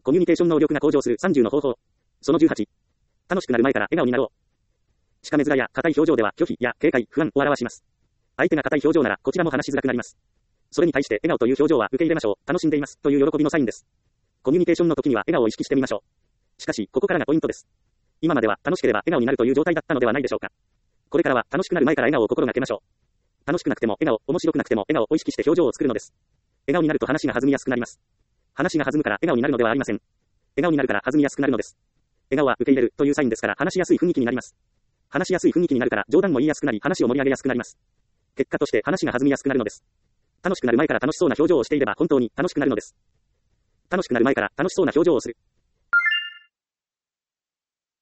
コミュニケーション能力が向上する30の方法。その18。楽しくなる前から笑顔になろう。しかめ面や硬い表情では拒否や警戒、不安を表します。相手が硬い表情ならこちらも話しづらくなります。それに対して笑顔という表情は受け入れましょう。楽しんでいますという喜びのサインです。コミュニケーションの時には笑顔を意識してみましょう。しかし、ここからがポイントです。今までは楽しければ笑顔になるという状態だったのではないでしょうか。これからは楽しくなる前から笑顔を心がけましょう。楽しくなくても笑顔、面白くなくても笑顔を意識して表情を作るのです。笑顔になると話が弾みやすくなります。話が弾むから笑顔になるのではありません。笑顔になるから弾みやすくなるのです。笑顔は受け入れるというサインですから話しやすい雰囲気になります。話しやすい雰囲気になるから冗談も言いやすくなり話を盛り上げやすくなります。結果として話が弾みやすくなるのです。楽しくなる前から楽しそうな表情をしていれば本当に楽しくなるのです。楽しくなる前から楽しそうな表情をする。